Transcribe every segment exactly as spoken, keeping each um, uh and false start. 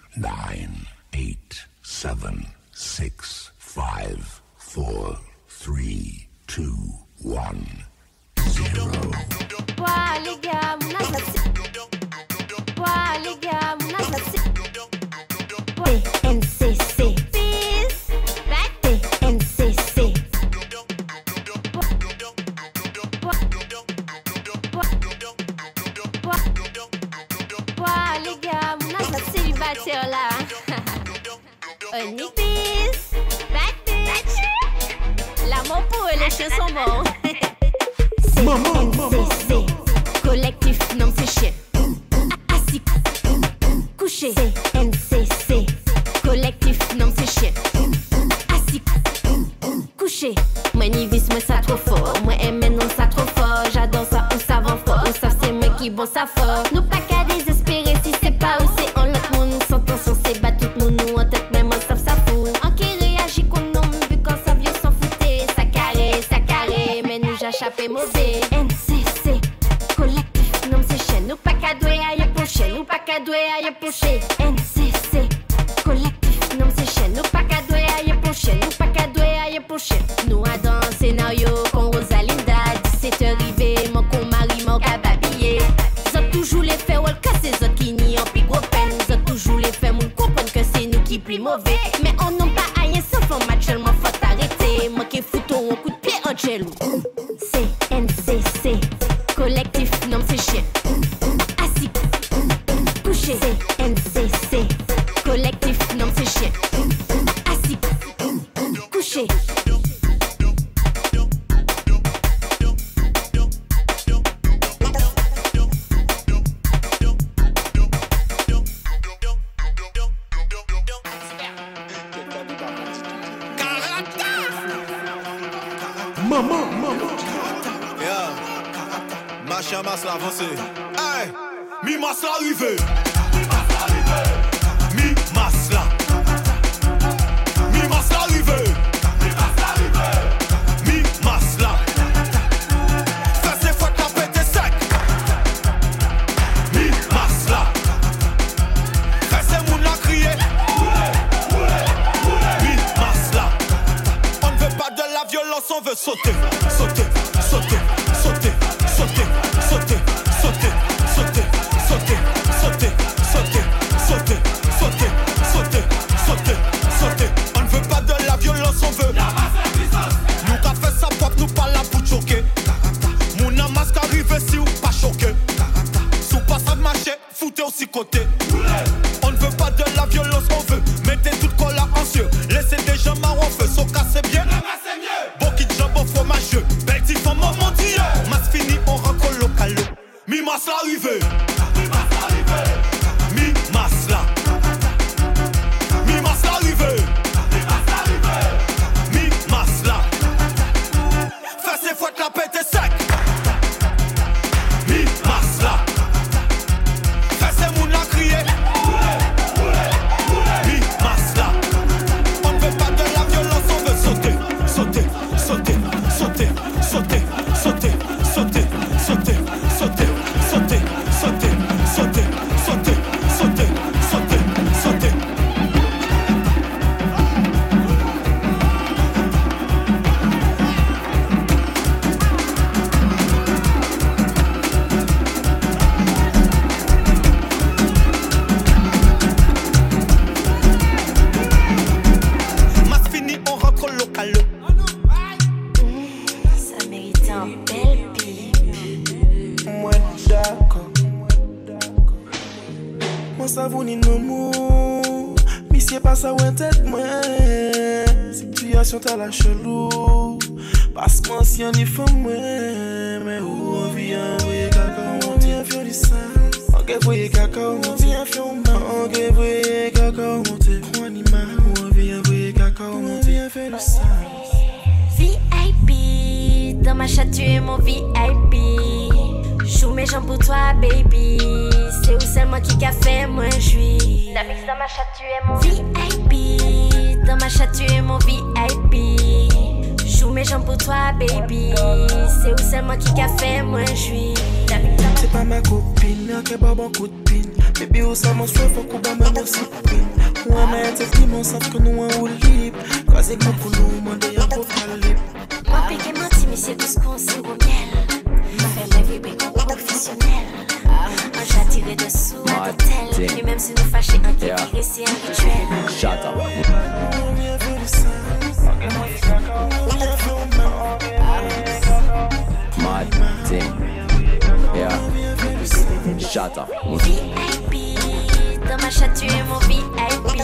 nine, eight, seven, six, five, four, three, two, one, zero. Bois les gars, mon assassin. Bois les gars, mon assassin. T N C C. Peace. Back. T N C C. Bois les gars, mon assassin célibataire là. Only peace. Back. L'amour pour eux, les chiens sont bons. C N C C. Collectif, non c'est chien. Assis, couché. C N C C. Collectif, non c'est chien. Assis, couché. Moi ni vis, moi ça trop fort. Moi aime non ça trop fort. J'adore ça, on savant fort. On savent c'est moi qui bon ça fort. Nous pas qu'à désespérer si c'est pas où c'est en l'autre monde. Sans tension, c'est bat tout le monde. Nous en tête même on savent ça fout. En qui réagit qu'on nomme vu quand ça vieux s'en foutait. Ça carré, ça carré. Mais nous j'échappé mauvais. N C C. Collectif, non c'est chien. Nous pas qu'à douer à y pocher. Nous pas qu'à douer à y pocher. N C C. Collectif, non c'est chien. Nous pas qu'à douer à y pocher. Nous pas qu'à douer à y pocher. Nous à dans un scénario con Rosalinda. dix-sept heures arrivé, mon con mari, mon gars babillé. Zot toujours les fait, ou le cas c'est zot qui n'y en pis gros peine. Zot toujours les fait, moun comprendre que c'est nous qui plus mauvais. Mais on n'a pas aïe sans fond match, seulement faut arrêter. Moi qui fouton un coup de pied en gelou. C N C C. Collectif, non c'est chien. Assis, couché. C N C C. Collectif, non c'est chien. Assis, couché. Maman, maman. Yeah. Ma chère masse la avancée. Hey, mi masse la arrivée. Mi masse la arrivée. Mi masse la. Mi masse la arrivée. Mi masse la arrivée. Mi masse la. Fais ses fois que la pète est sec. Mi masse la. Fais ses mouns la crier. Mi masse la. On ne veut pas de la violence, on veut sauter, sauter, sauter, sauter, sauter, sauter, sauter, sauter, sauter, sauter, sauter, sauter, sauter, sauter, sauter, sauter. On ne veut pas de la violence, on veut la masse puissance. Nous qu'a fait ça propre, nous pas là pour choquer. Mon amas qu'arrive si ou pas choqué. Sous pas ça marcher, foutez aussi côté. On ne veut pas de la violence, on veut mettez toute cola en cieux. Laissez des gens marrons en feu, so cassez bien. Bon qui jambes au fromageux, belle petite femme mon dieu. Masse fini, on rentre au local. Mi masse l'arrivée. Mi masse l'arrivée. Mi masse la. Mi masse l'arrivée. Mi masse l'arrivée. Mi masse la. Fais ses fois que la pète est sec. Mi masse la. Fais ses mouns la crier. Mi masse la. On ne veut pas de la violence, on veut sauter, sauter, sauter, sauter, sauter, sauter, sauter, sauter, sauter, sauter, sauter, sauter, sauter, sauter, sauter, sauter. Masse fini, on rentre au local. Ça mérite un bel pipe. Moi d'accord. Moi ça vous ni non mou. Mais c'est pas ça ou en tête moi. Situation t'as la chelou. Parce que si on y fait moi. Mais où on vient, oui, caca, on vient faire du sang. On vient voir caca, on vient faire du sang. On vient voir caca, on vient faire du sang. On vient voir caca, on vient faire du sang. V I P, dans ma chatte tu es mon V I P. Joue mes jambes pour toi baby. C'est où seulement qui qu'a fait moi j'suis. D'avec dans ma chatte tu es mon V I P. Dans ma chatte tu es mon V I P. Joue mes jambes pour toi baby. C'est où seulement qui qu'a fait moi j'suis. C'est pas ma copine, que pas bon coup de pine. Baby, où ça m'en soit, faut qu'on va me discipline. Ou un maître qui m'en savent que nous en roue libre. Quand c'est comme pour nous, moi d'ailleurs pour faire libre. Moi, piqué menti, mais c'est tout ce qu'on sait au miel. Fait rêver, mais qu'on professionnel. Un chat tiré dessous à l'hôtel. Et même si nous fâchés, un qui tiré, c'est un rituel. Shut up. Mad thing. Yeah. Shut up. V I P, dans ma chatte tu es mon V I P.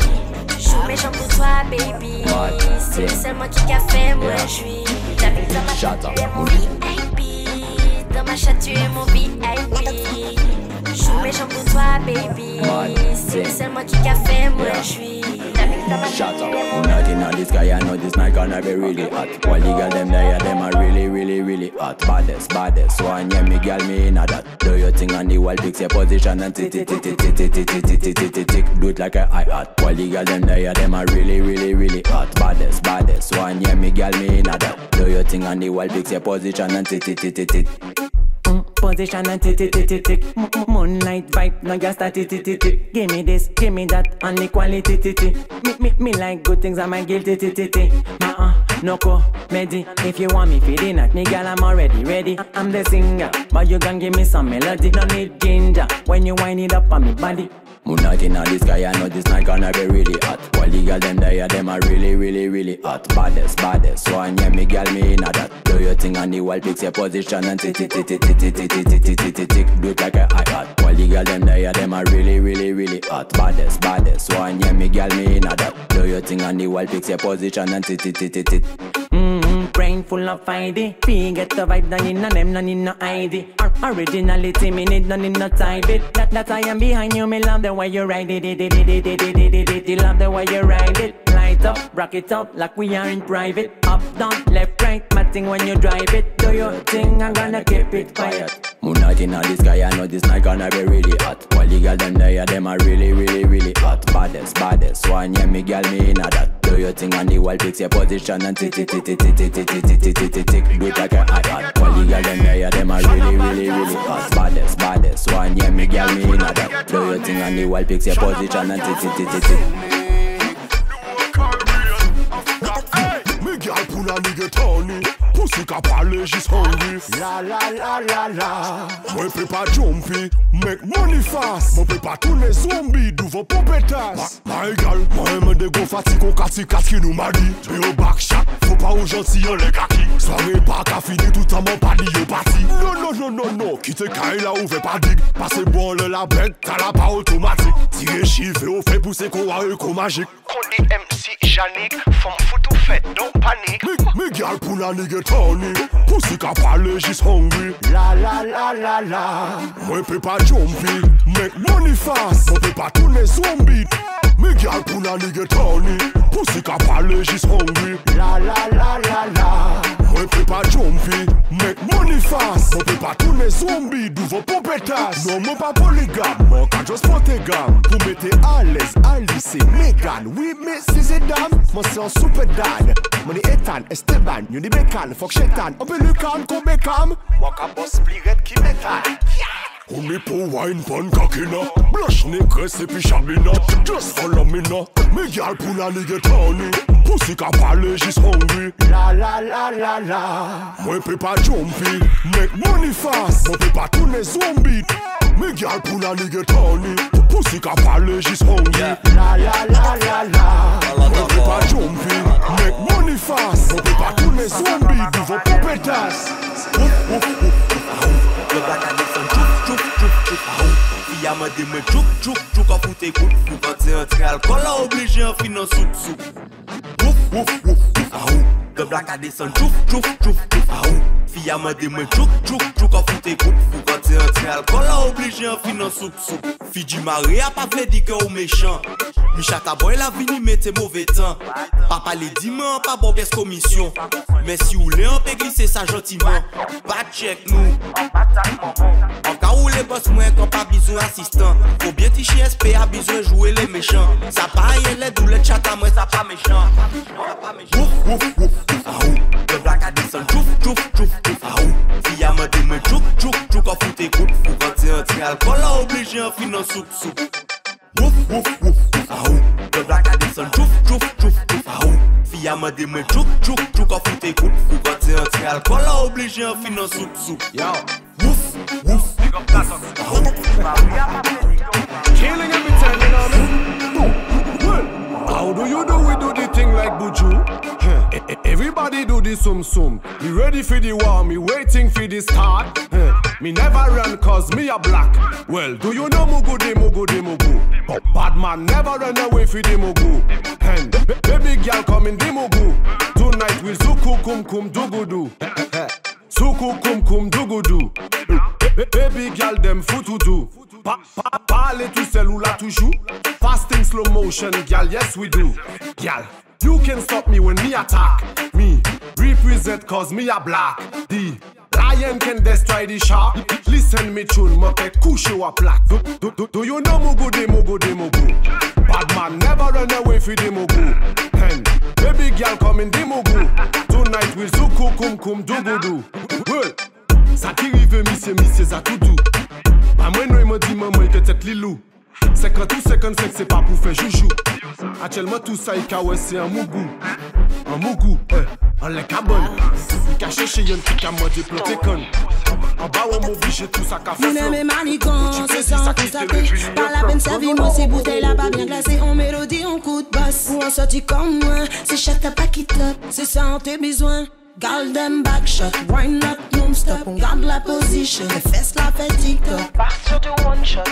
Joue mes jambes pour toi baby. C'est seulement qui qu'a fait moi je suis. J'habite dans ma chatte tu es mon V I P. Dans ma chatte tu es mon V I P. Joue mes jambes pour toi baby. C'est seulement qui qu'a fait moi je suis. Shut up. I'm not in on this guy, I know this night gonna be really hot. While the girl them there, them are really, really, really hot. Baddest, baddest, one yeah, me girl me in a that. Do your thing on the wall, fix your position and tick, tick, tick, tick, tick, tick, tick, tick, tick, tick, tick, tick. Do it like a hi-hat. While the girl them there, them are really, really, really hot. Baddest, baddest, one yeah, me girl me in a that. Do your thing on the wall, fix your position and tick, tick, tick, tick, tick. Position and tick tick tick tick tick. Moonlight vibe, now just a tick tick tick tick. Give me this, give me that, and the quality tick tick. Me me me like good things, I'm a guilty tick tick tick. Nah uh, no comedy. If you want me feeding at me, girl, I'm already ready. I'm the singer, but you can give me some melody. No need ginger when you wind it up on me body. Moonlight in this guy, I know this night gonna be really hot. While the girl them there, them are really, really, really hot. Baddest, baddest, so I yeah, me girl me in a that. Do your thing on the wall, fix your position and tick, tick, tick, tick, tick, tick, tick, tick, tick, tick, tick, tick. Do it like a hi-hat. While the girl them there, them are really, really, really hot. Baddest, baddest, so I yeah, me girl me in a that. Do your thing on the wall, fix your position and tick, tick, tick, tick, tick. Mm-hmm, brain full of I D. P get the vibe, none in them, none in no I D. Or- originality, me need none in no type it. That, that I am behind you, me love the way you ride it, it, it, it, it, it, it, it, it, it. Love the way you ride it. Light up, rock it up, like we are in private. Up, down, left, right, matting when you drive it. Do your thing, I'm gonna keep it quiet. Moonlight in this guy, I know this night gonna be really hot. While the girl them there, them are really, really, really hot. Baddest, baddest, so I yeah, me girl me in a that. Do your thing on the wall, fix your position and tick, tick, tick, tick, tick, tick, tick, tick, tick, tick, tick, tick. Do it like a hi-hat. While the girl them there, them are really, really, really hot. Baddest, baddest, so I yeah, me girl me in a that. Do your thing on the wall, fix your position and tick, tick, tick, tick, tick. Me girl pull a nigga Tony. Pussy ka parle, she's hungry. La la la la la. Moi peut pas jumpy, make money fast. Moi peut pas tourner zombie, d'ouvre pompetas. My girl, moi aime des gros fatigue au kati kati qui nous m'a dit. Et au back shot, faut pas aux gentils en les kaki. Soirée pas qu'à finir tout en mon padi au parti. Non non non non non, quitte Kyle là ouvre pas dig. Passez bon le la bête, t'as la pas automatique. Tirer chiffre et au fait pousser qu'on a un magique. Cody M C Yannick, femme photo fait, don't panique. Me, me girl pull a nigga Tony. Pussy ka parle, she's hungry. La la la la la. Moi peut pas jumpy, make money fast. Moi peut pas tourner zombie. Me girl pull a nigga Tony. Pussy ka parle, she's hungry. La la la la la. Moi peut pas jumpy, make money fast. Moi peut pas tourner zombie, d'ouvre pompetas. Non, moi pas polygame, moi quand j'ose protégame. Pour mettre à l'aise, Alice et Megan. Oui, mais si c'est dame, moi c'est un super dad. Money Ethan, Esteban, you need Becan, fuck Shetan. On peut le calme, qu'on bécam. Moi qu'à boss pliret qui m'étale. On est pour wine pon kakina. Blush négresse et puis chabina. Just follow me now. Me girl pour la nigga Tony. Pussy ka parle, she's hungry. La la la la la. Moi peut pas jumpy, make money fast. Moi peut pas tourner zombie. Me girl pour la nigga Tony. Pussy ka parle, she's hungry. La la la la la. Moi peut pas jumpy, make money fast. Moi peut pas tourner zombie. Devant pompetas. Le black a descend chouk chouk chouk chouk chouk. Fille a mandé me chouk chouk chouk a fouté coup de fou. Quand c'est entré alcool a obligé en fin en soup soup. Ouf ouf ouf ouf. Le black a descend chouk chouk chouk chouk. Fille a mandé me chouk chouk chouk a fouté coup de fou. Quand c'est entré alcool a obligé en fin en soup soup. Fille du mari a pas fait dire que ou méchant. Michata boy la vini mette mauvais temps. Papa les dit mais pas bon pièce commission. Mais si vous voulez on peut glisser ça gentiment. Pas check nous. En cas où les boss moins qu'on pas besoin assistant. Faut bien ticher S P a besoin jouer les méchants. Ça pareil les douleurs chat à moi ça pas méchant. Ouf ouf ouf ouf. Le black a descend chouf chouf chouf chouf. Fille a mandé me chouk chouk chouk a fouté coup de entrer alcool là obligé en finance soup soup. Ouf ouf ouf ah ou. Le black a descend chouf chouf chouf chouf ah ou. Fille a mandé me chouk chouk chouk en foute écoute fou quand tu entrer alcool là obligé en finance soup soup. Yo. Ouf ouf. Ah ou. Killing every time, you know me. How do you do we do the thing like Buju? Huh. E- e- Everybody do the sum sum. Me ready for the war, me waiting for the start. Huh. Me never run cause me a black. Well, do you know Mugu de Mugu de Mugu? But bad man never run away for the Mugu. And b- baby girl come in the Mugu. Tonight we'll suku kum kum dugudu. Suku kum kum dugudu. Baby girl them fututu. Pa, pa, parle tout seul ou là toujours. Fast in slow motion, gal, yes we do. Gal, you can stop me when me attack. Me represent cause me a black. The lion can destroy the shark. Listen me tune, moke couche ou a plaque. Do, do, do, do you know Mugu de Mugu de Mugu? Bad man never run away for the Mugu. And baby girl come in the Mugu. Tonight we'll suku kum kum dugudu. Well, ça qui rive monsieur monsieur ça tout doux. Pas moi non il m'a dit maman que tête lilou. cinquante ou cinquante-cinq c'est pas pour faire joujou. Actuellement tout ça il kawe c'est un mougou. Un mougou, eh, en les cabane. Il cache chez y'en qui a mode planté con. En bas on m'oblige tout ça qu'a fait. Mon aimé manicon, c'est sans constater. Pas la peine servir moi ces bouteilles là pas bien glacées. On mélodie, on coup de basse. Pour en sortir comme moi, c'est chaque pas qui top. C'est ça on tes besoins. Garde them back shot, wine not non-stop. On garde la position, les fesses la fait TikTok. Partir du one shot.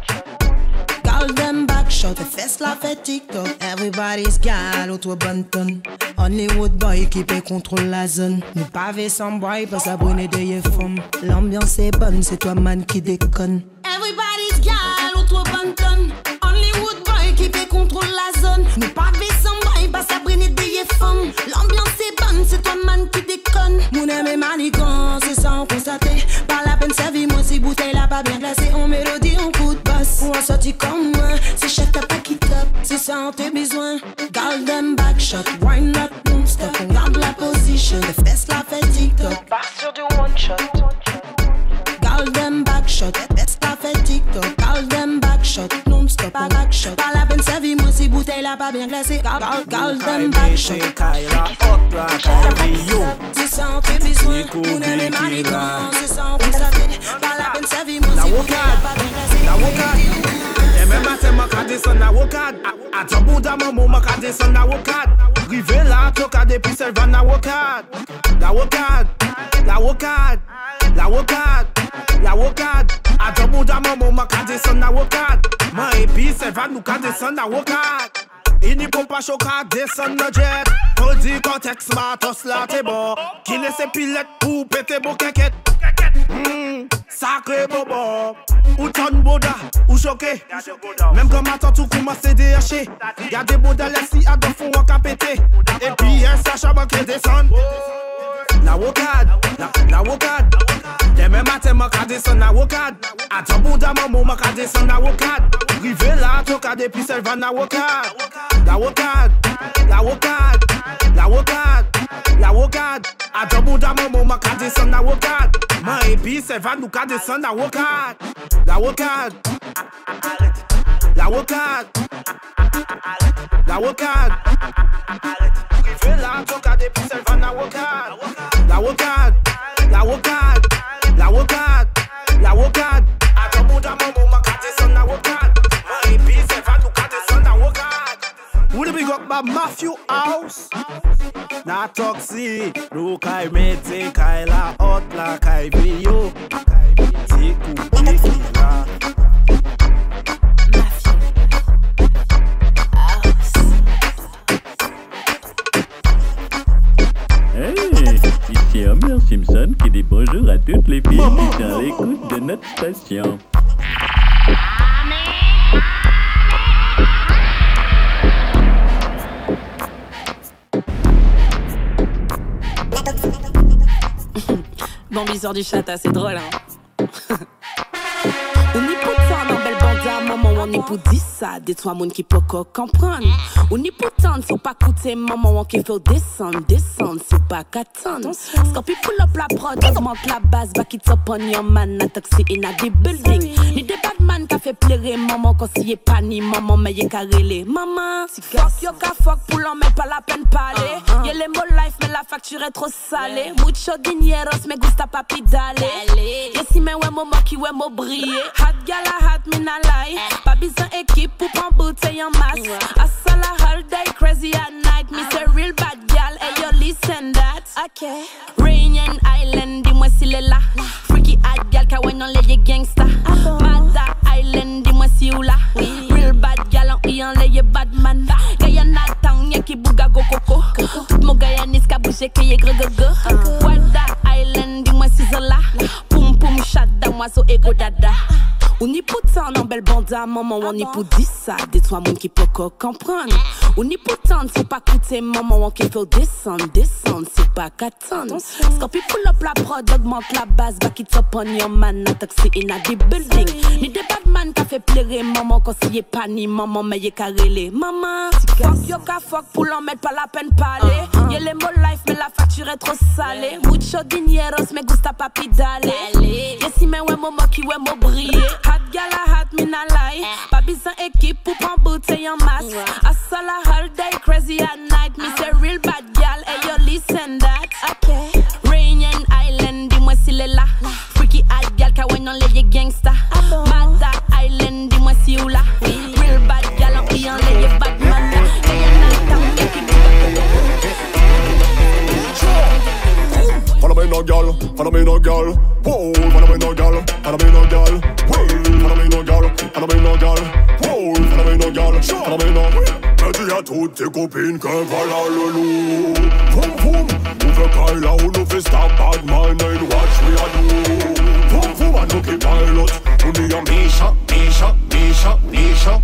Garde them back shot, les fesses la fait TikTok. Everybody's gal, autour bonne tonne. Hollywood boy qui peut contrôler la zone. Nous pavés sans boy, pas s'abonner de yeux femmes. L'ambiance est bonne, c'est toi man qui déconne. Everybody's gal, autour bonne tonne. Hollywood boy qui peut contrôler la zone. Nous pavés sans boy, pas s'abonner de yeux femmes. L'ambiance est bonne, c'est toi man qui déconne. Mon aimé manicon, c'est sans constater. Pas la peine servir moi ces bouteilles là pas bien glacées. On mélodie, on coup de basse. Pour en sortir comme moi, c'est chaque pas qui top. C'est ça on tes besoins. Garde them back shot, wine not non-stop. On garde la position, les fesses la fait TikTok. Partir du one shot. Garde them back shot, les fesses la fait TikTok. Garde them back shot, non-stop, pas back shot. Pas la peine servir moi ces bouteilles là pas bien glacées. Garde, garde them back shot. C'est ça on tes besoins. On aime les manicons, c'est ça on constate. Pas la peine servir moi ces bouteilles là pas bien glacées. La wokad, e men matin ma ka descend la wokad. A ton bout d'un moment ma ka descend la wokad. Rive la toka depuis sel van la wokad. La wokad, la wokad, la wokad, la wokad. A ton bout d'un moment ma ka descend la wokad. Ma epi sel van nou ka descend la wokad. Ini pompa choka descend la jet. On dit contexte matos la te bon. Qui laisse pilette pour péter beau keket. Mm, sacré bobo. Ou ton boda, ou choqué. Même quand ma tante ou commence à déhacher. Y'a des bodas laissés à deux fond à capéter. Et puis un sachet manqué descend. La wokad, la, la wokad. Demain matin ma ka descend la wokad. A ton boda maman ma ka descend la wokad. Rive la toka depuis sel van la wokad. La wokad, la wokad, la wokad, la wokad. A ton boda maman ma ka descend la wokad. Ma epi sel van nou ka descend la wokad. La wokad, la wokad, la wokad. Rive la toka depuis sel van la wokad. La wokad, la wokad, la wokad, la wokad. A ton bout d'un moment ma ka descend la wokad. Ma epi sel van nou ka descend la wokad. Would it be got by Matthew House? Na toxi, no kai mete kai la hot la kai bio. Tiku tikila. Hey, ici Homer Simpson qui dit bonjour à toutes les filles qui sont à l'écoute de notre station. Bambi sort du chata, c'est drôle hein. On y peut faire un bel bandit à maman. on est pour dire ça, des trois moun qui peut comprendre. On est pour tendre, faut pas coûter maman, on qui fait descendre, descendre, c'est pas qu'attendre. Scorpi pull up la prod, augmente la base, back it up on your man, a taxi in a the building. Ni des bad man qui fait plaire maman, quand s'y est pas ni maman, mais y'a qu'à relais. Maman, fuck yo ka fuck, pour l'en mettre pas la peine parler. Y'a les mots life, mais la facture est trop salée. Mucho dineros, me gusta papi dale. Y'a si men ouais maman qui ouais mo briller. Hot gala hot, me na lie. Pas besoin équipe pour prendre bouteille en masse. Assa la all day, crazy at night. Me say real bad gal, hey yo listen that. Okay. Rainian Island, dis-moi s'il est là. Freaky hot gal, ka ouais non les gangsta. Mada Island, dis-moi si ou là. Real bad gal, on y en les bad man. Guyana town, y'a qui bouga go coco. Tout mon Guyanese ka bouge que y'a gre go go. Wada Island, dis-moi si c'est là. Poum poum chada, moi so ego dada. On y pourtant en belle banda, maman, on y pour dire ça, des trois moun qui peut comprendre. On y pourtant, faut pas coûter maman, on qui fait descendre, descendre, c'est pas qu'attendre. Scorpi pull up la prod, augmente la base, back it up on your man, a taxi in a the building. Ni des bad man qui fait plaire maman, quand s'y est pas ni maman, mais y'a qu'à relais. Maman, fuck yo ka fuck, pour l'en mettre pas la peine parler. Y'a les mots life, mais la facture est trop salée. Mucho dineros, me gusta papi dale. Y'a si men ouais maman qui ouais mo briller. Hot gala hot, me na lie. Pas besoin équipe pour prendre bouteille en masse. Assa la all day, crazy at night. Me say real bad gal, hey yo listen that. Okay. Rainian Island, dis-moi s'il est là. Freaky hot gal, ka ouais non les gangsta. Mada Island, dis-moi si ou là. Real bad gal, on y en les bad man. Follow me no girl, follow me no girl. Whoa, follow me no girl, follow me no girl. Whoa, follow me no girl, follow me no girl. Whoa, follow me no girl, follow me no. Je dis à toutes tes copines que voilà le loup. Vroom vroom, on veut qu'elle là où nous fait stop bad mind and watch we a do. Vroom vroom, I know keep pilot. On dit en Misha, Misha, Misha, Misha.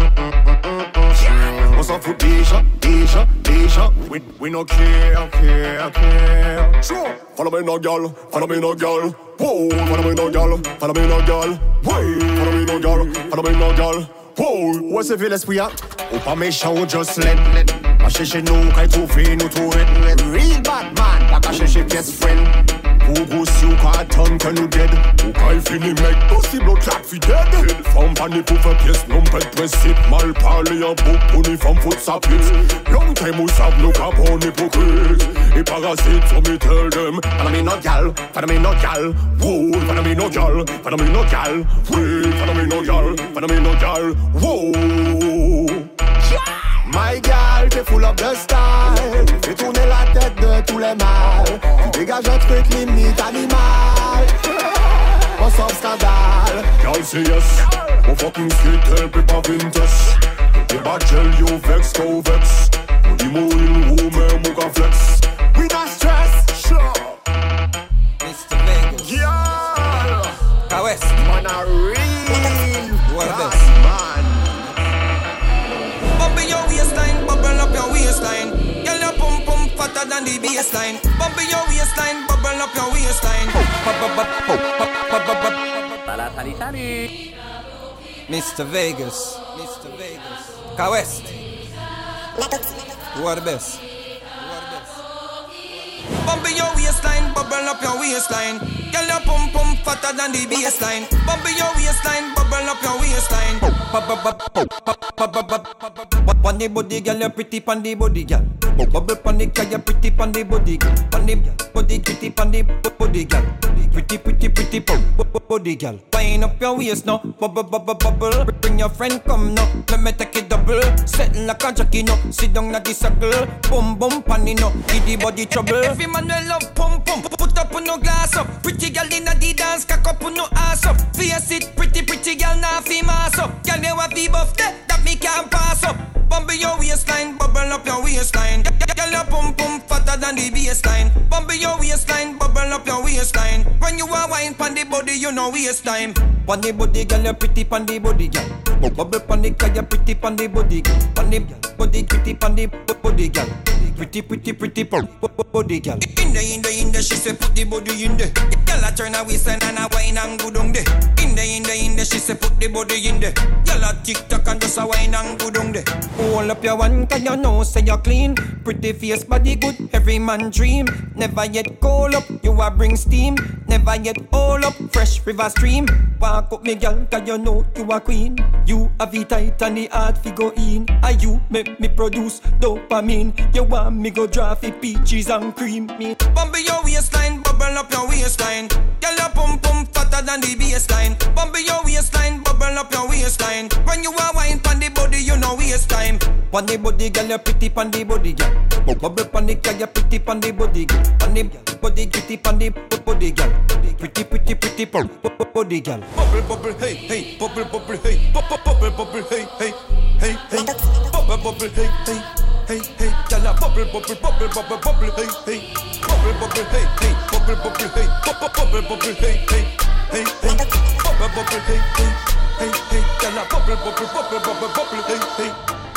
On s'en fout déjà, déjà, déjà. We, we no care, care, care. Sure. Follow me no girl, follow me no girl. Whoa, follow me no girl, follow me no girl. Wait, follow me no girl, follow me no girl. Whoa, où est-ce que l'esprit a? Ou pas méchant ou just let, let. Pas chercher nous, qu'à trouver nous tout red. Real bad man, pas qu'à chercher best friend. Ou goussi ou qu'à attendre que nous dead. Ou qu'à fini mec, possible au clap fi dead. Femme panique pour faire pièce, non pas de principe. Mal parler en bouc, pour ni femme fout sa pute. Long time ou savent nous qu'à bon hypocrite. Et parasite, so me tell them. Follow me no gal, follow me no gal. Whoa, follow me no gal, follow me no gal. Wait, follow me no gal, follow me no gal. Whoa. My gal, t'es full of the style. Fais tourner la tête de tous les mâles. Tu dégages un truc limite animal. On sort scandale. Gal say yes. Mon fucking street, elle peut pas vintage. T'es bad gel, yo vex, go vex. On dit mon in woman, mon ka flex. We not stress, sure. Mister Vegas. Yeah. Kawes. Man a real. What bad this? man. Bump in your waistline, bubble up your waistline. Girl, your pum pum fatter than the baseline. Bump in your waistline, bubble up your waistline. Mister Vegas, Mister Vegas. Kawest. Who are the best? Bump in your waistline, bubble up your waistline. Girl, your pum pum fatter than the baseline. Bump in your waistline, bubble up your waistline. Pon the body, girl, you pretty pon the body, girl. Bubble pon the girl, you pretty pon the body, girl. Pon the body, pretty pon the body, girl. Pretty, pretty, pretty body, girl. Wind up your waist now, bubble, bubble, bubble. Bring your friend, come now, let me take it double. Setting like a jockey now, sit down at the circle. Boom, boom, panny now, give the body trouble. Every man will love pum pum, put up on no glass up. Pretty girl in the dance, cock up on no ass up. Face it, pretty, pretty girl, now fi mass up. Girl, you have the buff that, that me can't pass up. Bump your waistline, bubble up your waistline. Girl, your pum pum fatter than the baseline. Bump your waistline, bubble up up your waistline. When you are wine pon the body, you know waste time. Pon the body, girl, you pretty pon the body, girl. Bubble pon the girl, you pretty pon the body, girl. Pon the body, pretty pon the body, girl. Pretty, pretty, pretty body, girl. In the, in the, in the, she say put the body in the. Girl, I turn a waistline and a wine and go down there. In the, in the, in the, she say put the body in the. Girl, I tick tock and just a wine and go down there. Hold up your one, cause you know say you're clean. Pretty face, body good, every man dream. Never yet cold up, you a bring steam. Never yet all up, fresh river stream. Walk up me girl, cause you know you a queen. You have it tight and the heart fi go in. And you make me produce dopamine. You want me go draft it peaches and cream. Me bump your waistline, bubble up your waistline. Girl your pum pum fatter than the baseline. Bump your waistline, bubble up your waistline. When you a wine pon the body, you know waste time. Pon the body, girl you pretty pon the body, girl. Bubble pon the girl you pretty pon the body, girl. Pon the body, pretty pon the body, girl. Pretty, pretty, pretty body, girl. Bubble, bubble, hey, hey, bubble, bubble, hey, bubble, bubble, bubble, hey, hey, hey, hey, bubble, bubble, hey, hey, hey, hey, girl, bubble, bubble, bubble, bubble, bubble, hey, hey, bubble, bubble, hey, hey, bubble, bubble, hey, bubble, bubble, bubble, hey, hey, hey, hey, bubble, bubble, hey, hey, hey, hey, girl, bubble, bubble, bubble, bubble, bubble, hey, hey.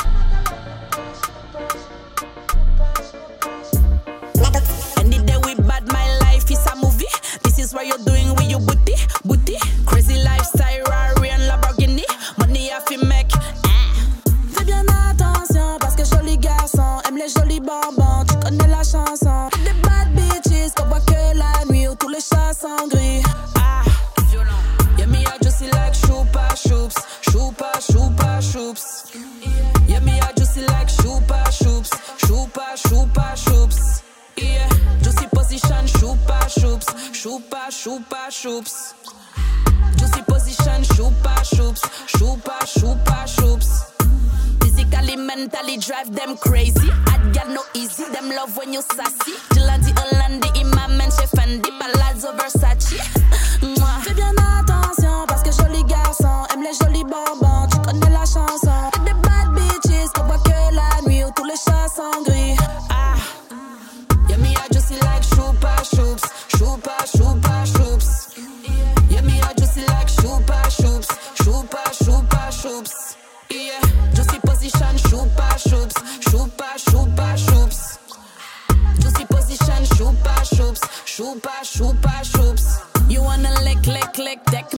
Any day we bad, my life is a movie. This is what you're doing with your booty, booty. Crazy lifestyle, Rari and Lamborghini. Money I fi make. Fais bien attention parce que joli garçon aime les jolis bonbons. Tu connais la chanson. Des bad bitches qu'on voit que la nuit où tous les chats sont gris. Ah, yeah me I juicy like Chupa Chups, Chupa Chupa Chups. Yeah me I juicy like Chupa Chups, Chupa Chupa Chups. Yeah, juicy position, Chupa Chups, Chupa Chupa Chups. Juicy position, Chupa Chups, Chupa Chupa Chups. Physically, mentally drive them crazy. Hot girl no easy, them love when you sassy. Gilandi, Hollandi, Imam, and Chef Fendi, Palazzo, Versace. Fais bien attention parce que joli garçon aime les jolis bonbons. Tu connais la chanson. Des bad bitches qu'on voit que la nuit où tous les chats sont gris. Ah, yeah me I juicy like Chupa Chups, Chupa Chupa Chups. Yeah me I juicy like Chupa Chups, Chupa Chupa Chups. Yeah, juicy position, Chupa Chups, Chupa Chupa Chups. Juicy position, Chupa Chups, Chupa Chupa Chups. You wanna lick, lick, lick, deck.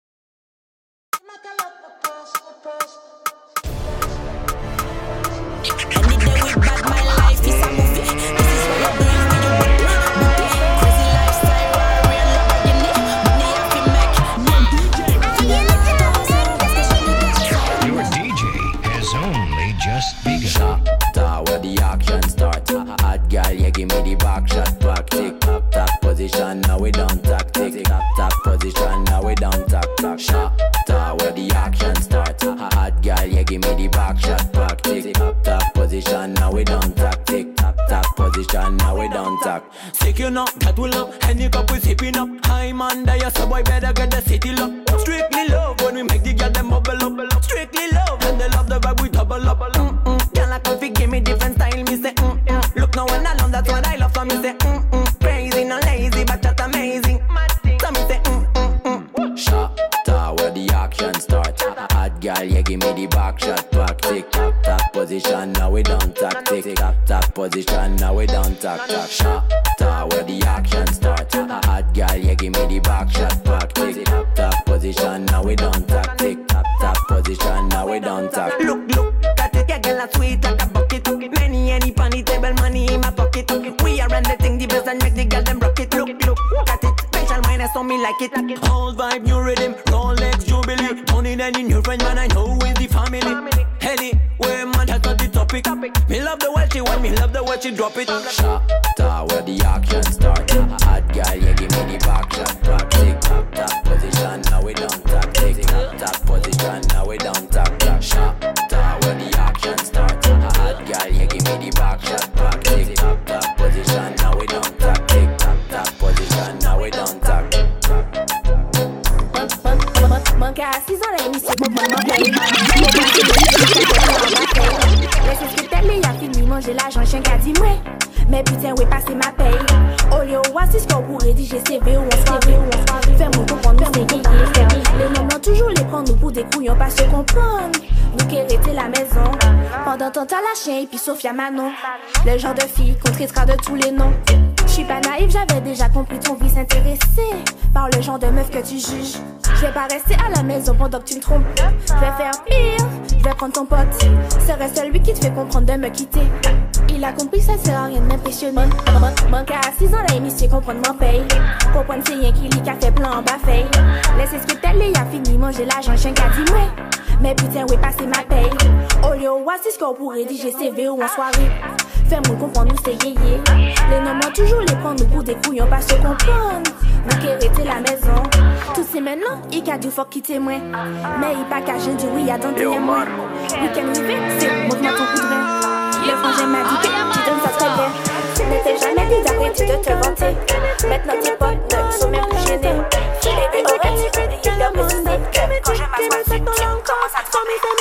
Any day we bad, my life is a movie. This is what you're doing with your booty, booty. Crazy lifestyle, Rari and Lamborghini. Money I fi make. Your D J has only just begun. Shot, where the action start. Hot girl, you give me the back shot, back tick, tap, tap position, now we don't tactic. Tap, tap position, now we don't tap, tap. Shot, where the action start. Hot girl, you give me the back shot, back tick, tap, tap position, now we don't tactic. Tap, tap position, now we don't tack. Sick you know, that will up, any cup we sipping up. High man, there so boy better get the city lock. Strictly love when we make the girl them bubble up. Strictly love, and they love the vibe we double up. Mm-mm. Girl, I coffee give me different style, me say mm-mm. Look now when I love, that's what I love, so me say mm-mm. Crazy, not lazy, but just amazing. So me say mm-mm-mm. Shot, where the action start. Hot girl, you give me the back shot, back tick, tap, tap position, now we don't tactic. Tap, tap position, now we don't tack, tack. Shot, where the action start. Hot girl, you give me the back shot, back tick, tap, tap position, now we don't tactic. Tap, tap position, now we don't tack. Look, look, that is your girl a sweet like a bucket. Many, any funny table money in my pocket. We are run the thing, the best and make the girl them rock it. Look, look, got it, special minus on me like it. Whole vibe, new rhythm, Rolex, Jubilee. Tony, any new friend, man, I know is the family. Helly, where man, that's not the topic. Me love the way she want, me love the way she drop it. Shot, where the action start. Hot girl, you give me the back shot, back tick, tap, tap position, now we don't tactic. Tap, tap position, now we don't tap, tap. Shot, where the action start. Hot girl, you give me the back shot, back tick, tap, tap position, now we don't tactic. Tap, tap position, now we don't tap. Manque à six ans l'émission pour moi m'appeler. Laisse ce que t'es, mais y'a fini manger l'argent, chien qu'a dit moi. Mais putain, ouais, passer ma paye. Au lieu lieu oasis qu'on pour rédiger C V ou en soirée ou en soirée. Fais-moi comprendre, nous c'est yéyé. Les noms blancs toujours les prendre nous pour des couillons, pas se comprendre. Nous qui hériter la maison. Pendant ton temps la chien et puis Sophia Manon. Le genre de fille qu'on traitera de tous les noms. J'suis pas naïve, j'avais déjà compris ton vice intéressé par le genre de meuf que tu juges. J'vais pas rester à la maison pendant que tu me trompes. J'vais faire pire, j'vais prendre ton pote. Serait celui qui te fait comprendre de me quitter. Il a compris ça sert à rien de m'impressionner. Manque à six ans là émission comprendre mon paye. Comprendre c'est rien qui lit qu'a fait plan en bas faille. Laisse spectacle et a fini manger l'argent chien qu'a dit ouais. Mais putain ouais passer ma paye. Au lieu oasis qu'on pour rédiger C V ou en soirée. Fais-moi comprendre nous c'est yéyé. Les noms toujours les prendre nous pour des couillons pas se comprendre. Nous qui hériter la maison. Tout c'est maintenant, il a du fuck quitter moi. Mais il pas qu'à jeune du oui à tenter moi. Week-end rivé, c'est mouvement ton coup de rein. Le frangin m'a dit que tu donnes ça très bien. N'était jamais dit d'arrêter de te vanter. Maintenant tes potes ne sont même plus gênés. Bébé aurait-tu pu leur dessiner que quand je m'assois dessus, tu commences à te former tes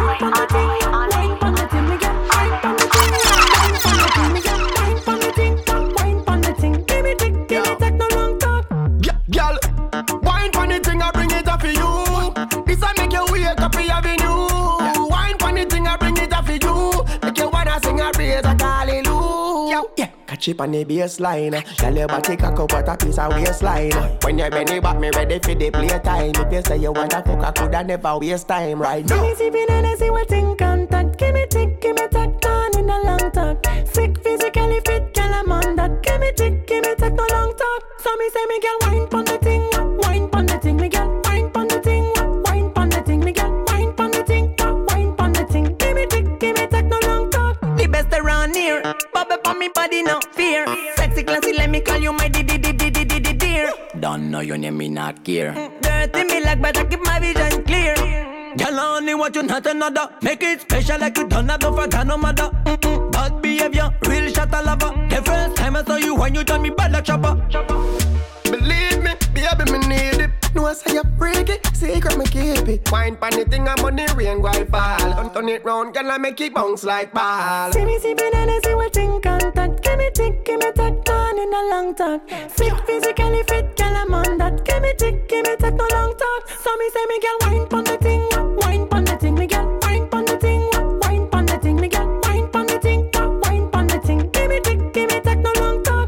Chip on the baseline. Tell your body cock up what a piece of waistline. When you bend it back, me ready for the playtime. If you say you want a fuck, I coulda never waste time right now. Give me sipping and I see what in contact. Give me tick, give me tack, on in a long talk. Sick physically fit, girl I'm on that. Give me tick, give me tack, no long talk. So me say me girl wine pon the thing, wine pon the thing, me girl wine pon the thing, wine pon the thing, me girl wine pon the thing, wine pon the thing. Give me tick, give me tack, no long talk. The best around here, bubble pon me body no fear. Sexy classy, let me call you my di di di di di di di dear. Don't know your name, me not care. Dirty me like, but I keep my vision clear. Girl, only what you not another. Make it special like you done that for time no matter. Mm-mm. Bad behavior, real shot a lover. The first time I saw you when you done me bad like chopper. Believe me, baby, me need it. No, I say you break it, secret me keep it. Wine pan the thing, I'm on the rain, go fall. Don't turn it round, girl, I make it bounce like ball. See me sipping and I see what in contact. Give me tick, give me tack, on in a long talk. Sick physically fit, girl, I'm on that. Give me tick, give me tack, no long talk. So me say me girl, wine pon the thing, wine pon the thing, me girl, wine pon the thing, wine pon the thing, me girl, wine pon the thing, wine pon the thing. Give me tick, give me tack, no long talk.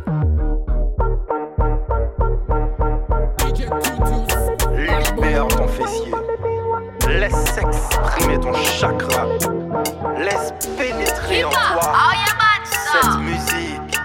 Libère ton fessier. Laisse exprimer ton chakra. Laisse pénétrer en toi cette musique.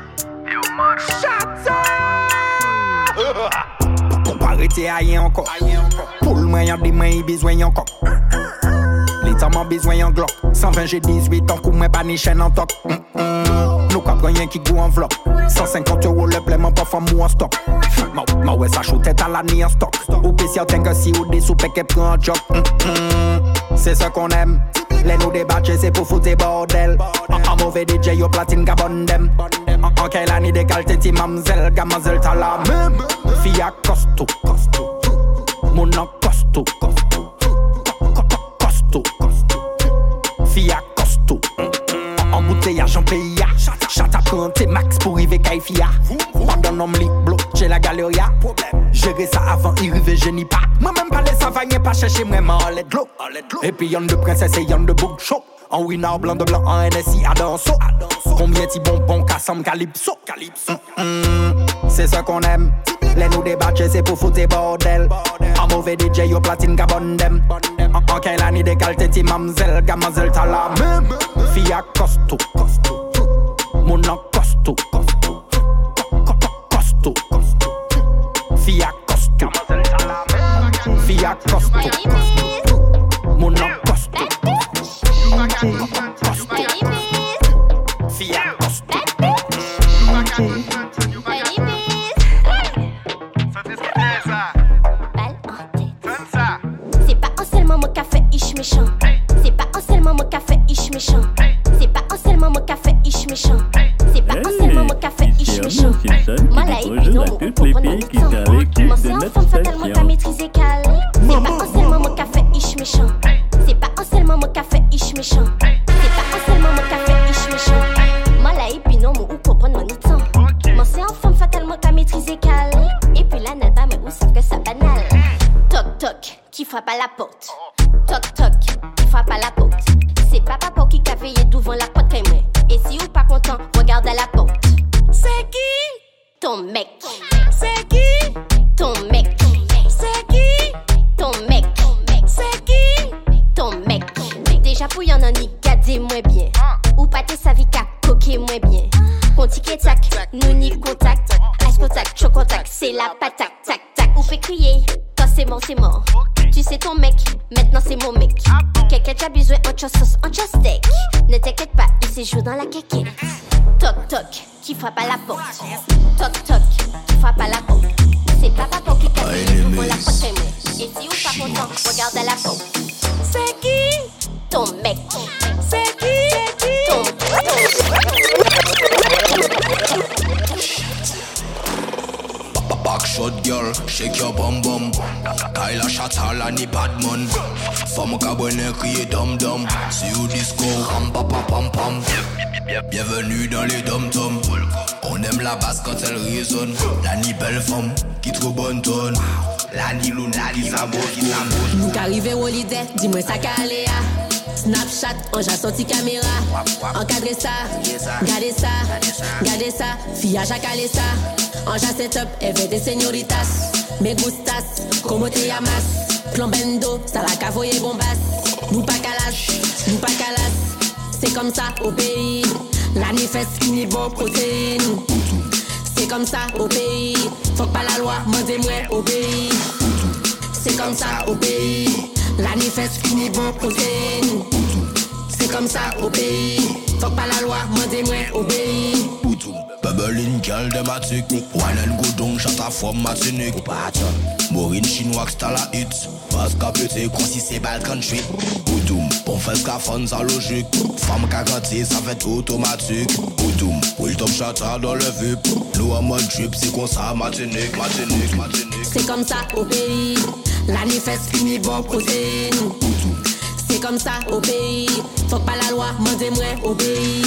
Comparé à rien encore. Pour le moyen des mains, il besoin encore. Les temps m'ont besoin en glock. cent vingt j'ai dix-huit ans, coup, moi pas ni chaîne en toc. Nous capons rien qui goût en vlog. cent cinquante euros le pleinement pas femme ou en stock. Ma ouais ça chaud tête à l'année en stock. Ou pis certain que si ou des soupes qu'elle prend un job. C'est ce qu'on aime. Les nous débattre c'est pour foutre des bordel. En mauvais D J yo platine gabon dem. En quelle année décalté ti mamzelle gamazelle t'as la même. Fille à costaud. Mon en costaud. Costaud. Fille à costaud. Embouteillage en pays. Chat à prendre max pour arriver Kaifia. Pendant l'homme li bloqué la galeria. Gérer ça avant y arriver je n'y pas. Moi même pas les savagnes pas chercher moi en let glow. Et puis y'en de princesse et y'en de book show. En winner blanc de blanc en N S I à danso. Combien ti bonbons cassam calypso. C'est ça qu'on aime. Les nous débattre c'est pour foutre bordel. En mauvais D J yo platine gabon dem. En quelle année décalté ti mamzelle gamazelle t'as la même. Fille à costaud. Mon en costaud. Costaud. Fille à costaud. Fille à costaud. Mon en costaud. Costaud. Fille à costaud. C'est pas un seulement mon café ish méchant. C'est pas un seulement mon café ish méchant. C'est pas un seulement mon café ish méchant. C'est pas un seulement mon café ish méchant. Moi là et puis non, on comprend mon temps. Moi c'est un femme fatalement ta maîtrise égale. C'est pas un seulement mon café ish méchant. C'est pas un seulement mon café ish méchant. C'est pas un seulement mon café ish méchant. Moi là et puis non, on comprend mon temps. Moi c'est un femme fatalement ta maîtrise égale. gardez moins bien. Ou pas te savi qu'à coquer moins bien. Contique tac, nous ni contact. Ice contact, choc contact, c'est la patate, tac tac. Ou peut crier, quand c'est mort, c'est mort. Tu sais ton mec, maintenant c'est mon mec. Quelqu'un qui a besoin en sauce, en steak. Ne t'inquiète pas, il séjourne dans la quéquette. Toc toc, qui frappe à la porte. Toc toc, qui frappe à la porte. C'est pas papa qui t'a dit pour la porte fermée. Et si ou pas content, regarde à la porte. C'est qui? Ton mec. C'est qui? Ton Backshot girl, shake your bum bum. Kyla Chatala ni Batman. Femme cabane crier dum dum. See you disco, ram pa pa pam pam. Bienvenue dans les dom tom. On aime la basse quand elle résonne. La ni belle femme, qui trop bonne tonne. La ni luna, ni sabo, qui sabo. Nous qu'arrivé au holiday, dis-moi ça qu'allez à. Snapchat, on j'a sorti caméra. Encadrez ça, gardez ça, gardez ça. Fille à chacalé ça. En j'a setup, elle veut des señoritas. Me gustas, como te llamas. Plan bendo, ça la cavoye bombas. Nous pas calas, nous pas calas. C'est comme ça au pays. La ni fesse qui ni bon protéine. C'est comme ça au pays. Faut pas la loi, mandez-moi obéir. C'est comme ça au pays. La ni fesse qui ni bon protéine. C'est comme ça au pays. Faut pas la loi, mandez-moi obéir. Bubbling girl de ma technique. Wine and go down, chante à forme matinique. Maureen chinois que t'as la hit. Parce qu'à pété, quand si c'est bal country. Boudoum, bon fait ce qu'a fun, ça logique. Femme qu'a gâté, ça fait automatique. Boudoum, will top chata dans le V I P. Nous en mode trip, c'est comme ça, matinique, matinique, matinique. C'est comme ça au pays. La ni fesse qui ni bon protéine. C'est comme ça au pays. Faut pas la loi, mandez-moi obéir.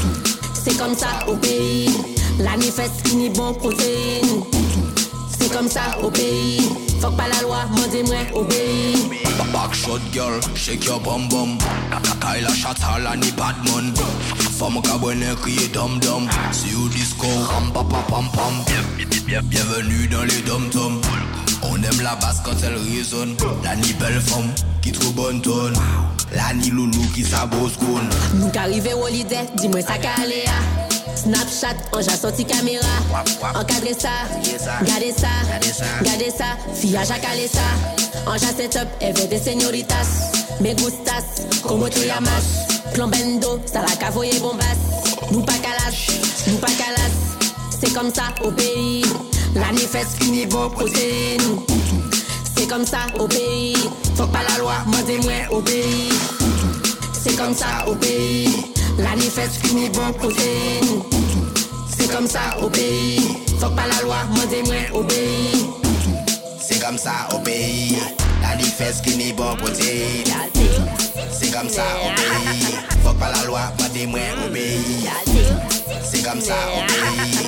C'est comme ça au pays. La ni fesse qui ni bon protéine. C'est comme ça au pays. Faut pas la loi, mandez-moi obéir. Backshot girl, shake your bum bum. Kyla Chatala ni Batman. Femme cabane crier dum dum. See you disco, ram pa pa pam pam. Bienvenue dans les dom tom. On aime la basse quand elle résonne. La ni belle femme, qui trop bonne tonne. La ni loulou qui sabose con. Nous qu'arrivé au holiday, dis-moi ça qu'allez à. Snapchat, on j'a sorti caméra. Encadrez ça, gardez ça, gardez ça. Fille à chacalé ça. En j'a setup, elle veut des señoritas. Me gustas, como te llamas. Plan bendo, ça la cavoye bombas. Nous pas calas, nous pas calas. C'est comme ça au pays. La ni fesse qui ni bon protéine. C'est comme ça au pays. Faut pas la loi, mandez-moi obéir. C'est comme ça au pays. La ni fesse qui ni bon protéine. C'est comme ça au pays. Faut pas la loi, mandez-moi obéir. C'est comme ça au pays. La ni fesse qui ni bon protéine. C'est comme ça au pays. Faut pas la loi, mandez-moi obéir. C'est comme ça au pays.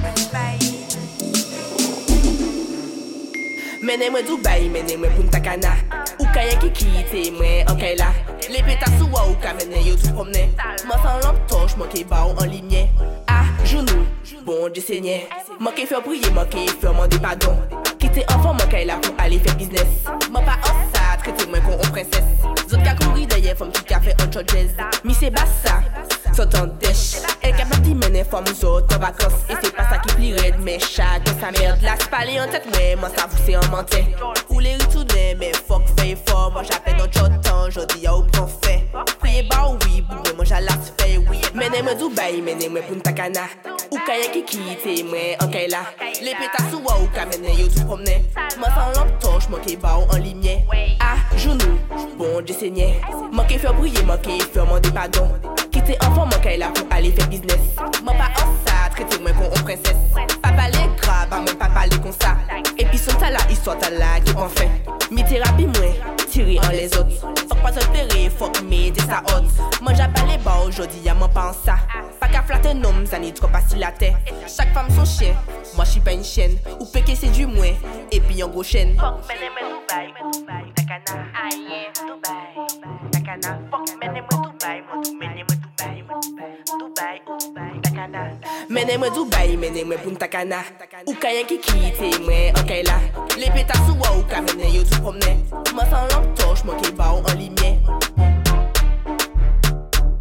Menez-moi Dubaï, menez-moi Punta Cana. Ou kaya qui quitte moi en Kayla. Les pétasses ou ou ka mene yo tout promener. Moi sans lampe torche, moi qui bao en lumière. À genoux, bon Dieu Seigneur. Moi qui faire prier, moi qui faire demander pardon. Quitter enfant, moi Kayla pour aller faire business. Moi pas en ça, traitez-moi comme en princesse. Zot ka courir d'ailleurs, femme qui a fait un short jazz. Mi c'est bassa, sont en dèche. Elle capable d'y mener femme zot en vacances. Et c'est pas ça qui plierait de mes chats dans sa merde. La spalée en tête, ouais, moi ça vous c'est en mentait. Ou les retourner, mais fuck fait fort. Moi j'appelle dans le temps, je dis y'a aucun fait. Priez bah oui, bourré, moi j'ai la fait oui. Menez-moi Dubaï, menez-moi Punta Cana. Ou kaya qui quitte moi en Kayla. Les pétasses ou ou ka mene yo tout promener. Moi sans lampe torche, moi qui bao en lumière. À genoux, bon Dieu Seigneur. Moi qui faire prier, moi qui faire demander pardon. Quitter enfant, moi Kayla pour aller faire business. Moi pas en ça, traitez-moi comme en princesse. Pas parler grave, même pas parler comme ça. Et puis son talent, histoire talent qui en fait. Mi thérapie moi, tirer en les autres. Faut pas se terrer, faut que m'aider ça haute. Moi j'appelle les bas aujourd'hui, y'a moi pas en ça. Pas qu'à flatter non, ça n'est trop facile à terre. Chaque femme son chien, moi j'suis pas une chienne. Ou péquer c'est du moins, et puis en gros chaîne. Fuck, menez-moi Dubaï, Dubaï, Takana. Aïe, Dubaï, Takana. Fuck, menez-moi Dubaï, menez-moi Dubaï, Dubaï, Dubaï, Takana. Menez-moi Dubaï, menez-moi Punta Cana. Ou kaya qui quitte moi en Kayla. Les pétasses ou ou ka mene yo tout promener. Moi sans lampe torche, moi qui bao en lumière.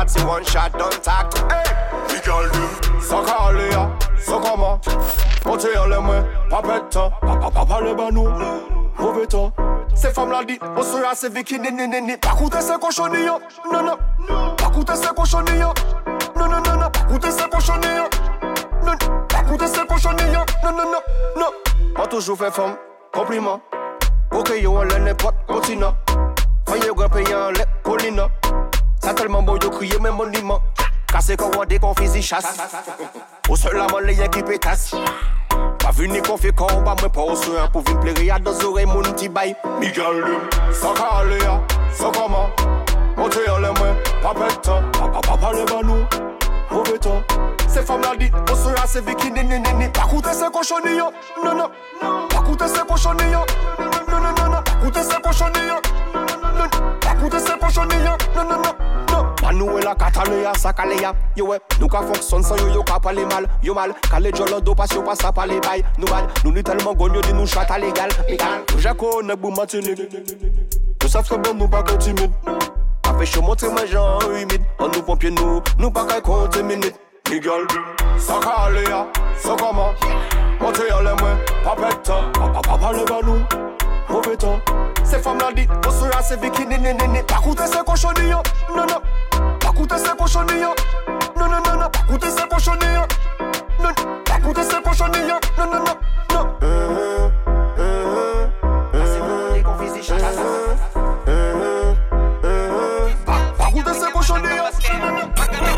taxi, one shot, don't talk. Hey, big girl, do. So call ya, so come on. Montez en l'aimant, papetta, papa, papa, le banou, mauvais temps. Ces femmes-là dit, on sera ces vicky, ni, ni, ni, ni. Pas coûter ces cochonilles, non, non. Pas coûter ces cochonilles, non, non, non, non. Pas coûter ces cochonilles, non, pas coûter ces cochonilles, non, non, non, non. On toujours fait femme, compliment. Ok, yo, on l'en est pas, continent. Quand yo, grand pays, on l'est, Paulina. Ça tellement beau, yo, crier même monument. Cassé quand on dit qu'on fait chasse. Au seul la man, les yens qui pétassent. Pas venu qu'on fait combat, mais pas au soin. Pour venir plaire à deux oreilles, mon petit bail. Miguel, sans caler, sans comment. Montez en l'air, pas pétant. Papa, papa, le banou, mauvais temps. Ces femmes-là dit, on sera ces vicky, ni, ni, ni, ni. Pas coûter ces cochonilles, non, non. Pas coûter ces cochonilles, non, non, non, non. Pas coûter ces cochonilles, non, non. Pas coûter ces cochonilles, non, non, non. Nous et la Catalunya, ça calé ya. Yo ouais, nous ka fonctionne sans yo yo ka parler mal. Yo mal, calé jolo do pas yo pas ça parler bail. Nous mal, nous ni tellement gonyo di nous chata légal. Légal, nous jaco ne bou matine. Nous savons très bien nous pas que timide. Après chaud montrer ma gens humide. On nous pompiers nous, nous pas qu'à compter minutes. Légal, ça calé ya, ça comment. Montez en l'air moi, pas pétant. Papa papa le banou, mauvais temps. Ces femmes-là dit, on sera ces vicky, ni, ni, ni, ni. Pas coûter ces cochonilles, non, non. Pas coûter ces cochonilles, non, non, non, non. Pas coûter ces cochonilles, non. Pas coûter ces cochonilles, non, non, non, non. Euh, euh, euh, c'est bon, les confises, chacha. Euh, euh, pas coûter ces cochonilles, non, non, non.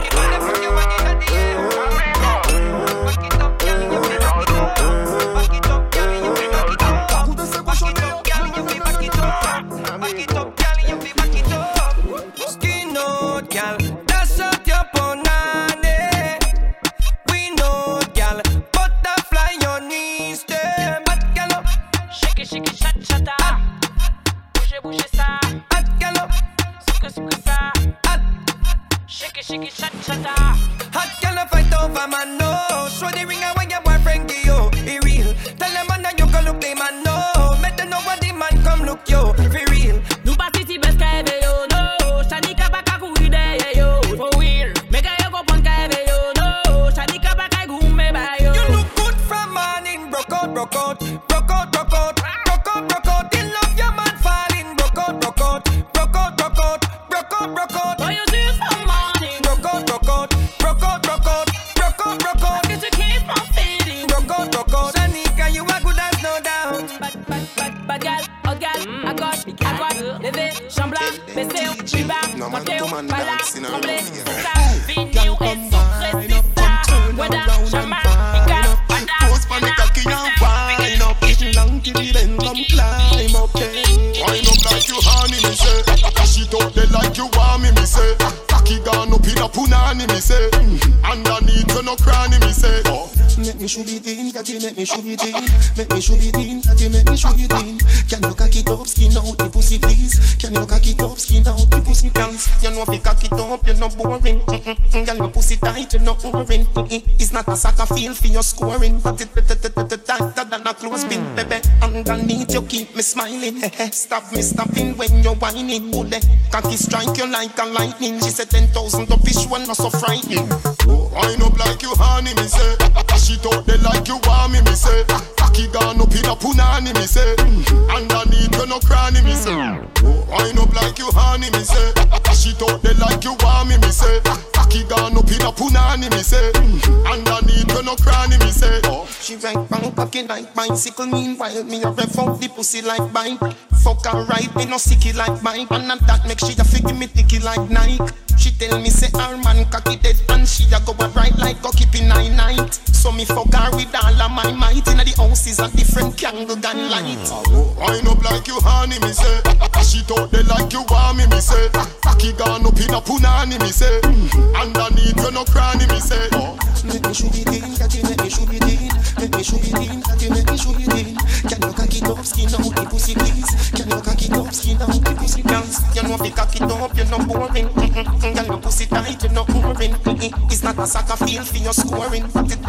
Hot girl a fight over man, no. Show the ring and when your boyfriend give you, be real. Tell them man that you go look the man, no. Make them know what the man come look yo, be real. Nou partiti bes ka eve yo, no. Shanika pa ka kouri deye yo, for real. Make a yo kompon ka eve yo, no. Shanika pa ka gume ba yo. You look good from morning, broke out, broke out, broke out, broke out, broke out, broke out. You love your man falling, broke out, broke out, broke out, broke out, broke out, broke out. Why you do it from morning? Broke out, broke out, broke out, broke out, broke out, broke out. Get you keep on feeding. Broke out, broke out. Shanika, you are good as no doubt. Bad, bad, bad, bad girl, hot girl, à gauche, à droite, levé, chambla, baissé, plus bas, monté, pas là, tremblé, c'est ça, fini ou est sucré, c'est ça. Weda, chama, ika, wada, Post pan the cocky and wine up. Long till the bend come climb up there. Wine up like you honey me say. Cash it out there like you want me me say. Cocky gone up in a punani me say. Underneath you no cranny me say. Make me shoot it in, catch it, make me shoot it in. Make me shoot it in, catch it, make me shoot it in. Can you cock it up, skin out the pussy please? Can you cock it up, skin out the pussy please? You know if you cock it up, you're not boring. Mm-mm. Girl, your pussy tight, you're not boring. It's not a soccer field for your scoring. But it tighter than a clothespin, baby. Underneath you keep me smiling. Stop me stopping when you're whining. Would cocky strike you like a lightning? She said ten thousand of fish one not so frightening. Wine up like you honey me say. Cash it out there like you want me me say. Cocky gone up in a punani me say. Underneath you no cranny me say. Wine up like you honey me say. Cash it out there like you want me me say. Cocky gone up in a punani me say. Underneath you no cranny me say. She ride bang cocky like bicycle. Meanwhile me a rev out the pussy like bike. Fuck her right, me no sicky like bike. And not that make she a figure me ticky like Nike. She tell me say her man cocky dead and she a go a ride like cocky pin nine night. So me fuck her with all of my might. Inna the house is a different candle than light. Wine up like you honey me say. Cash it out there like you want me me say. Cocky gone up in a punani me say. Underneath you no cranny me say. Make me shoot it in, catch it, make me shoot it in. Make me shoot it in, catch it, make me shoot it in. Can you cock it up, skin out the pussy please? Can you cock it up, skin out the pussy please? You know if you cock it up, you're not boring. Can you pussy tight, you're not boring. It's not a soccer field for your scoring.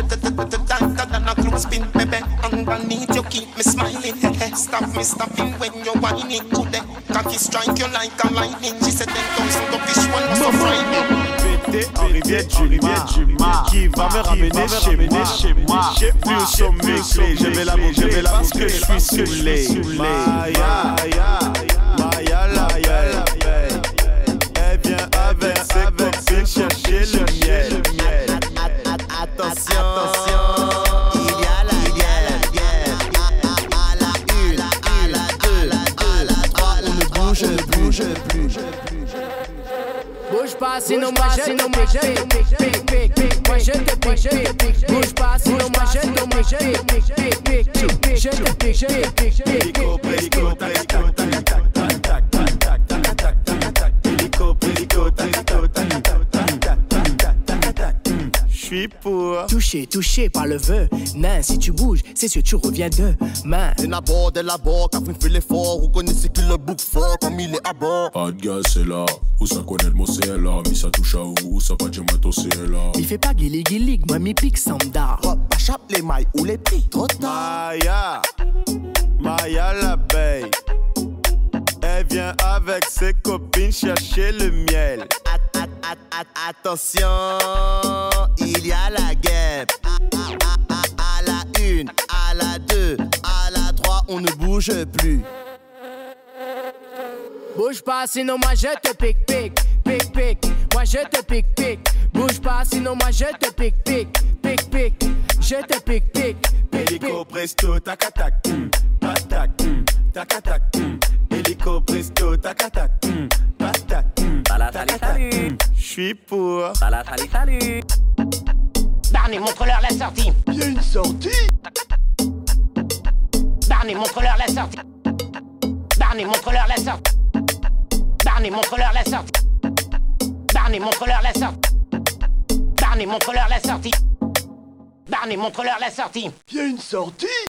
Tighter than a clothespin, baby. Underneath you keep me smiling. Stop me stopping when you're whining. Could the cocky strike you like a lightning? She said ten thousand of fish one was so frightening. pété en rivière du Mar. Qui va me ramener chez moi, chez moi. J'ai plus au sommet clé, je vais la bouger parce que je suis saoulé. Maya, Maya la babe, elle vient avec ses copines chercher le miel. Attention, attention, il y a la guerre. À la une, à la deux, à la trois, on ne bouge plus. Bouge pas sinon moi je te pique, pique, pique, pique, moi je te pique, pique, bouge pas sinon moi je te pique, pique, pique, pique, pique, je te pique, je te pique, hélico, hélico, tac, tac, tac, tac, tac, tac, tac, tac, tac, tac, tac, hélico, hélico, tac, tac, tac, tac, tac, tac, tac, tac. Je suis pour touché, touché par le vœu. Nain, si tu bouges, c'est sûr tu reviens demain. C'est d'abord, dès l'abord, quand on fait l'effort, vous connaissez que le bouc fort comme il est à bord. Pas de gaz, c'est là. Où ça connaît le mot, c'est là. Mais ça touche à où, ça pas dire moi, c'est là. Il fait pas guili guili, moi mi pique sans d'art. Pas chape les mailles ou les pics, trop tard. Maya, Maya la babe, elle vient avec ses copines chercher le miel. At, at, at, at, attention, il y a la guerre. À, à, à, à la une, à la deux, à la trois, on ne bouge plus. Bouge pas sinon moi je te pique, pique, pique, pique, moi je te pique, pique. Bouge pas sinon moi je te pique, pique, pique, pique, je te pique, pique, pique. Hélico presto, tac tac, tac tac, tac tac. Hélico presto, tac tac, tac tac. Salut, salut, salut. J'suis pour. Salut, salut, salut. Barney, montre-leur la sortie. Y'a une sortie. Barney, montre-leur la sortie. Barney, montre-leur la sortie. Barney, montre-leur la sortie. Barney, montre-leur la sortie. Barney, montre-leur la sortie. Barney, montre-leur la sortie. Y'a une sortie.